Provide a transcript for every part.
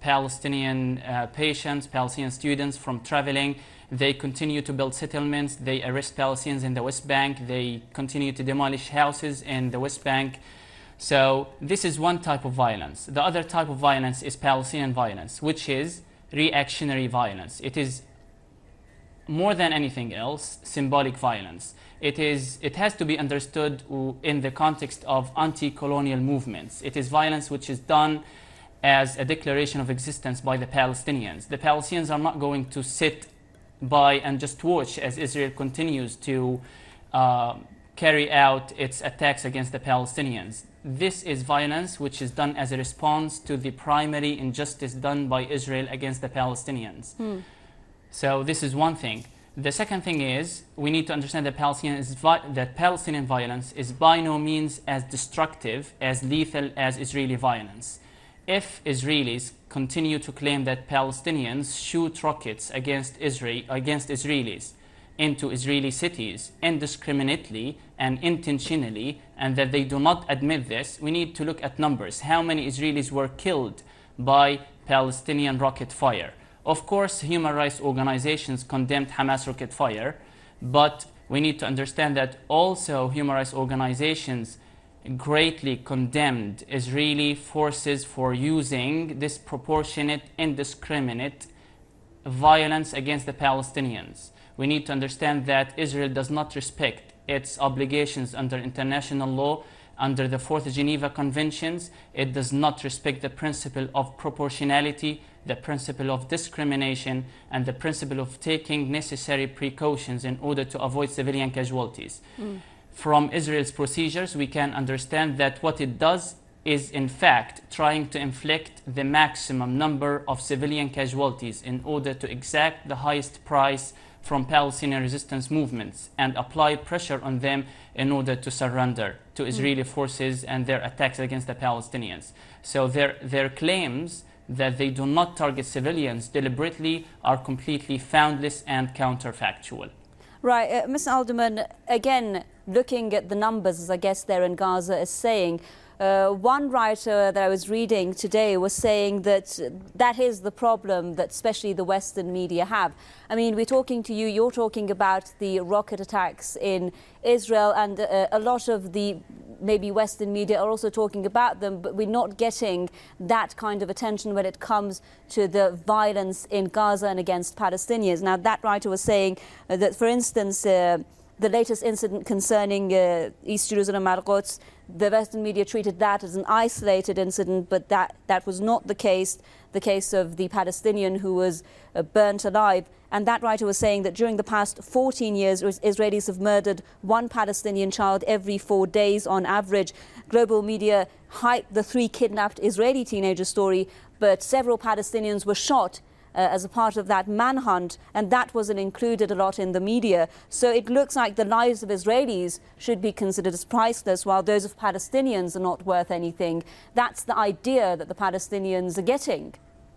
Palestinian patients, Palestinian students from traveling. They continue to build settlements. They arrest Palestinians in the West Bank. They continue to demolish houses in the West Bank. So this is one type of violence. The other type of violence is Palestinian violence, which is reactionary violence. It is more than anything else symbolic violence. It has to be understood in the context of anti-colonial movements. It is violence which is done as a declaration of existence by the Palestinians. The Palestinians are not going to sit by and just watch as Israel continues to carry out its attacks against the Palestinians. This is violence which is done as a response to the primary injustice done by Israel against the Palestinians. So this is one thing. The second thing is we need to understand that Palestinian violence is by no means as destructive, as lethal as Israeli violence. If Israelis continue to claim that Palestinians shoot rockets against Israelis into Israeli cities indiscriminately and intentionally, and that they do not admit this, we need to look at numbers. How many Israelis were killed by Palestinian rocket fire? Of course, human rights organizations condemned Hamas rocket fire, but we need to understand that also human rights organizations greatly condemned Israeli forces for using disproportionate, indiscriminate violence against the Palestinians. We need to understand that Israel does not respect its obligations under international law, under the Fourth Geneva Conventions. It does not respect the principle of proportionality, the principle of discrimination, and the principle of taking necessary precautions in order to avoid civilian casualties. From Israel's procedures, we can understand that what it does is in fact trying to inflict the maximum number of civilian casualties in order to exact the highest price from Palestinian resistance movements and apply pressure on them in order to surrender to Israeli forces and their attacks against the Palestinians. So their claims that they do not target civilians deliberately are completely foundless and counterfactual. Right, Ms. Alderman, again, looking at the numbers, as I guess there in Gaza is saying, one writer that I was reading today was saying that that is the problem that especially the Western media have. I mean, we're talking to you, you're talking about the rocket attacks in Israel, and a lot of the maybe Western media are also talking about them, but we're not getting that kind of attention when it comes to the violence in Gaza and against Palestinians. Now, that writer was saying that, for instance, the latest incident concerning East Jerusalem, Al-Quds, the Western media treated that as an isolated incident, but that was not the case of the Palestinian who was burnt alive. And that writer was saying that during the past 14 years, Israelis have murdered one Palestinian child every 4 days on average. Global media hyped the 3 kidnapped Israeli teenagers story, but several Palestinians were shot as a part of that manhunt, and that wasn't included a lot in the media. So it looks like the lives of Israelis should be considered as priceless, while those of Palestinians are not worth anything. That's the idea that the Palestinians are getting.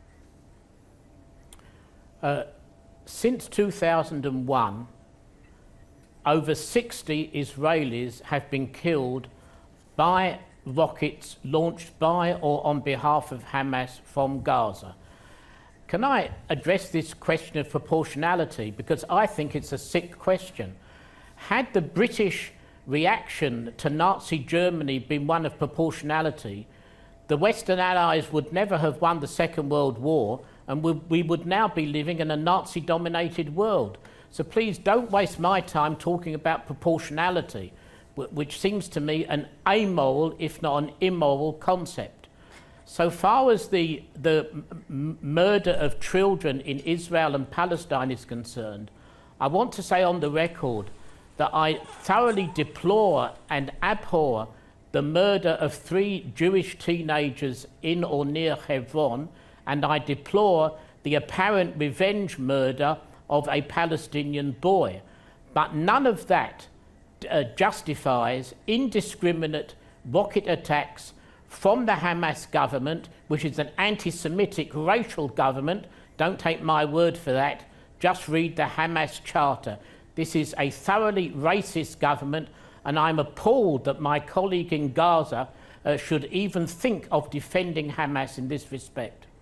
Since 2001, over 60 Israelis have been killed by rockets launched by or on behalf of Hamas from Gaza. Can I address this question of proportionality? Because I think it's a sick question. Had the British reaction to Nazi Germany been one of proportionality, the Western Allies would never have won the Second World War, and we would now be living in a Nazi-dominated world. So please don't waste my time talking about proportionality, which seems to me an amoral, if not an immoral, concept. So far as the murder of children in Israel and Palestine is concerned, I want to say on the record that I thoroughly deplore and abhor the murder of 3 Jewish teenagers in or near Hebron, and I deplore the apparent revenge murder of a Palestinian boy. But none of that justifies indiscriminate rocket attacks from the Hamas government, which is an anti-Semitic racial government. Don't take my word for that. Just read the Hamas Charter. This is a thoroughly racist government, and I'm appalled that my colleague in Gaza should even think of defending Hamas in this respect.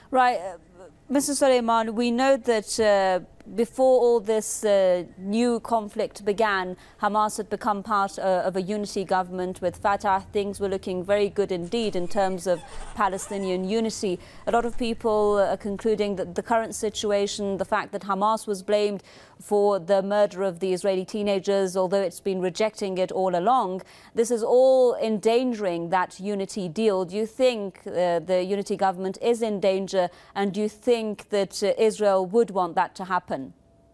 Right. Mr. Suleiman, we know that before all this new conflict began, Hamas had become part of a unity government with Fatah. Things were looking very good indeed in terms of Palestinian unity. A lot of people are concluding that the current situation, the fact that Hamas was blamed for the murder of the Israeli teenagers, although it's been rejecting it all along, this is all endangering that unity deal. Do you think the unity government is in danger, and do you think that Israel would want that to happen?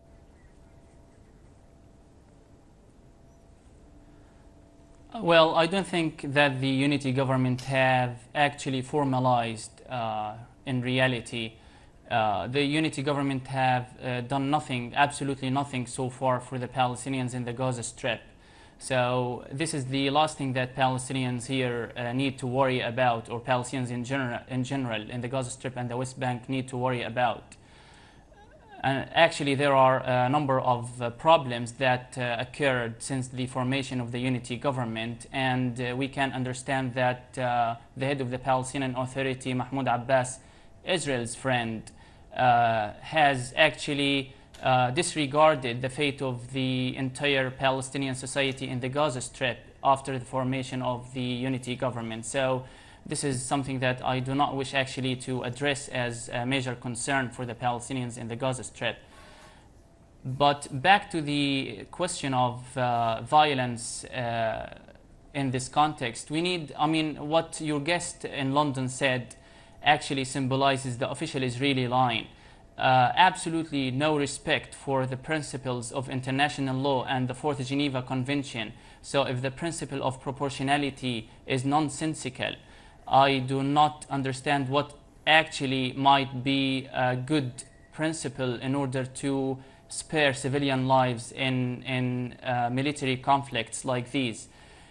Well, I don't think that the unity government have actually formalized in reality. The unity government have done nothing, absolutely nothing so far for the Palestinians in the Gaza Strip. So this is the last thing that Palestinians here need to worry about, or Palestinians in general in the Gaza Strip and the West Bank need to worry about. And actually, there are a number of problems that occurred since the formation of the unity government, and we can understand that the head of the Palestinian Authority, Mahmoud Abbas, Israel's friend, has actually disregarded the fate of the entire Palestinian society in the Gaza Strip after the formation of the unity government. So this is something that I do not wish actually to address as a major concern for the Palestinians in the Gaza Strip. But back to the question of violence in this context, we need, I mean, what your guest in London said actually symbolizes the official Israeli line. Absolutely no respect for the principles of international law and the Fourth Geneva Convention. So if the principle of proportionality is nonsensical, I do not understand what actually might be a good principle in order to spare civilian lives in military conflicts like these.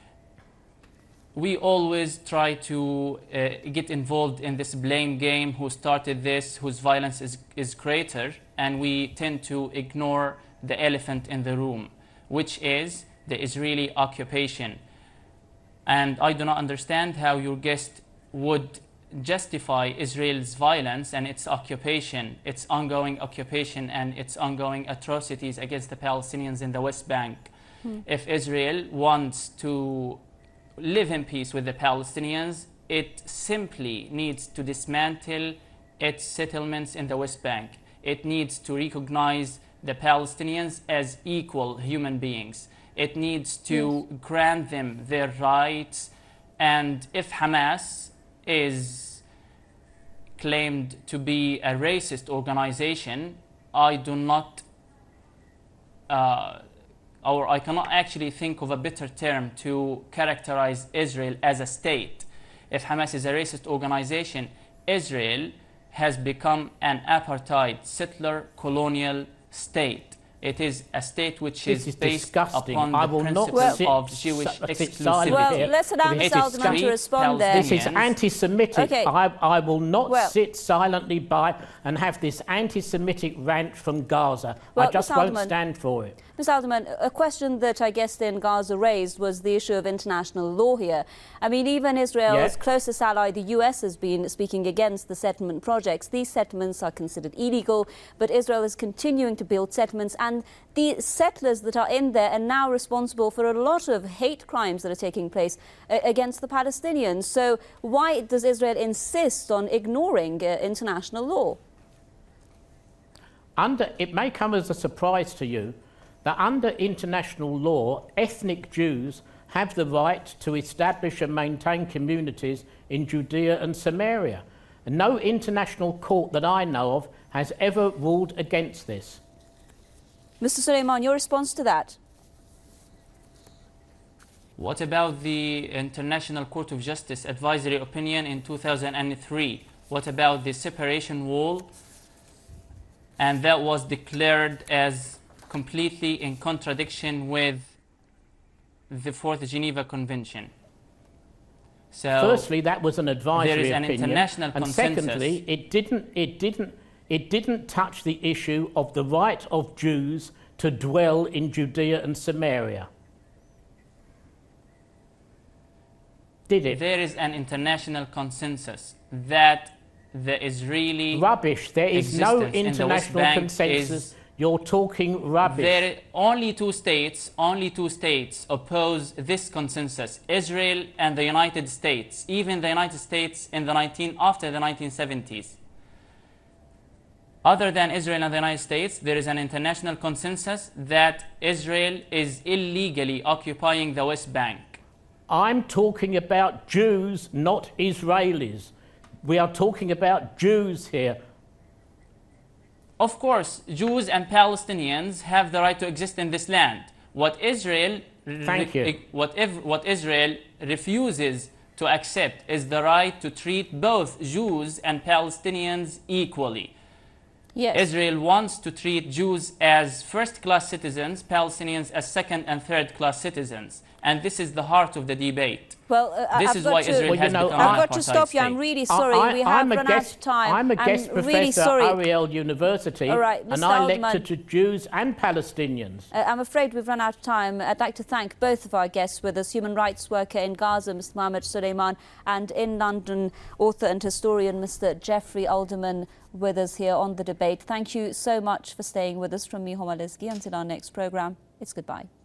We always try to get involved in this blame game, who started this, whose violence is greater, and we tend to ignore the elephant in the room, which is the Israeli occupation. And I do not understand how your guest would justify Israel's violence and its occupation, its ongoing occupation and its ongoing atrocities against the Palestinians in the West Bank. If Israel wants to live in peace with the Palestinians, it simply needs to dismantle its settlements in the West Bank. It needs to recognize the Palestinians as equal human beings. It needs to grant them their rights. And if Hamas is claimed to be a racist organization, I do not, or I cannot actually think of a better term to characterize Israel as a state. If Hamas is a racist organization, Israel has become an apartheid, settler, colonial state. It is a state which is based disgusting. upon the principles of Jewish exclusivity. Well, let's allow Mr. Alderman to respond there. This is anti-Semitic. Okay. I will not sit silently by and have this anti-Semitic rant from Gaza. Well, I just Mr. won't Alderman, stand for it. Mr. Alderman, a question that I guess then Gaza raised was the issue of international law here. I mean, even Israel's closest ally, the US, has been speaking against the settlement projects. These settlements are considered illegal, but Israel is continuing to build settlements, and the settlers that are in there are now responsible for a lot of hate crimes that are taking place against the Palestinians. So why does Israel insist on ignoring international law? It may come as a surprise to you that under international law, ethnic Jews have the right to establish and maintain communities in Judea and Samaria. And no international court that I know of has ever ruled against this. Mr. Suleiman, your response to that? What about the International Court of Justice advisory opinion in 2003? What about the separation wall? And that was declared as completely in contradiction with the Fourth Geneva Convention. So firstly, that was an advisory there is an opinion, international and consensus. Secondly, it didn't touch the issue of the right of Jews to dwell in Judea and Samaria. Did it? There is an international consensus that the Israeli Rubbish. There is no existence in the West international Bank consensus. is You're talking rubbish. there. Only two states oppose this consensus: Israel and the United States. Even the United States in the after the 1970s. Other than Israel and the United States, there is an international consensus that Israel is illegally occupying the West Bank. I'm talking about Jews, not Israelis. We are talking about Jews here. Of course, Jews and Palestinians have the right to exist in this land. What Israel refuses to accept is the right to treat both Jews and Palestinians equally. Yes. Israel wants to treat Jews as first-class citizens, Palestinians as second- and third-class citizens. And this is the heart of the debate. Well, This is why Israel has become an I've got to apartheid stop you. I'm state. really sorry. We have run out of time. I'm a guest really professor sorry. at Ariel University, All right, and Mr. I Alderman. lecture to Jews and Palestinians. I'm afraid we've run out of time. I'd like to thank both of our guests with us, human rights worker in Gaza, Mr. Mohammed Suleiman, and in London, author and historian, Mr. Jeffrey Alderman, with us here on The Debate. Thank you so much for staying with us. From me, Homa Lezgi. Until our next programme, it's goodbye.